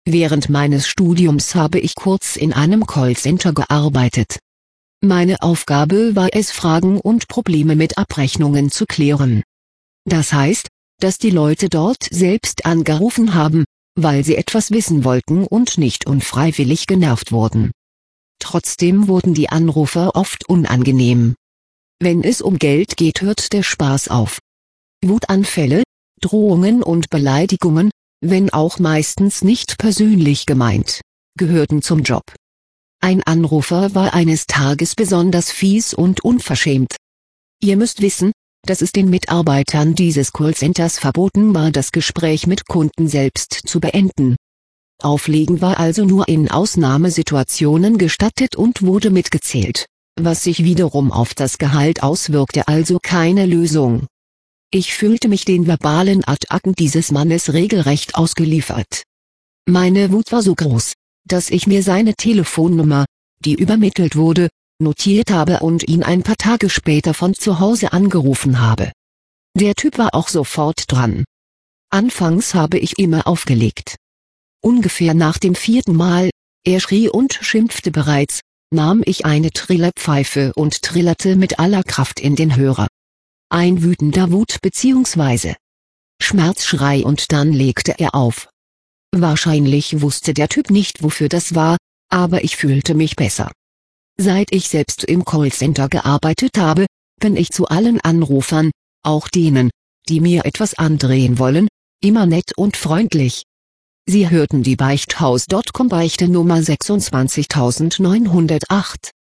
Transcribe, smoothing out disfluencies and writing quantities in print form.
Während meines Studiums habe ich kurz in einem Callcenter gearbeitet. Meine Aufgabe war es, Fragen und Probleme mit Abrechnungen zu klären. Das heißt, dass die Leute dort selbst angerufen haben, weil sie etwas wissen wollten und nicht unfreiwillig genervt wurden. Trotzdem wurden die Anrufer oft unangenehm. Wenn es um Geld geht, hört der Spaß auf. Wutanfälle, Drohungen und Beleidigungen, wenn auch meistens nicht persönlich gemeint, gehörten zum Job. Ein Anrufer war eines Tages besonders fies und unverschämt. Ihr müsst wissen, dass es den Mitarbeitern dieses Callcenters verboten war, das Gespräch mit Kunden selbst zu beenden. Auflegen war also nur in Ausnahmesituationen gestattet und wurde mitgezählt, was sich wiederum auf das Gehalt auswirkte, also keine Lösung. Ich fühlte mich den verbalen Attacken dieses Mannes regelrecht ausgeliefert. Meine Wut war so groß, dass ich mir seine Telefonnummer, die übermittelt wurde, notiert habe und ihn ein paar Tage später von zu Hause angerufen habe. Der Typ war auch sofort dran. Anfangs habe ich immer aufgelegt. Ungefähr nach dem 4. Mal, er schrie und schimpfte bereits, nahm ich eine Trillerpfeife und trillerte mit aller Kraft in den Hörer. Ein wütender Wut bzw. Schmerzschrei und dann legte er auf. Wahrscheinlich wusste der Typ nicht, wofür das war, aber ich fühlte mich besser. Seit ich selbst im Callcenter gearbeitet habe, bin ich zu allen Anrufern, auch denen, die mir etwas andrehen wollen, immer nett und freundlich. Sie hörten die Beichthaus.com Beichte Nummer 26908.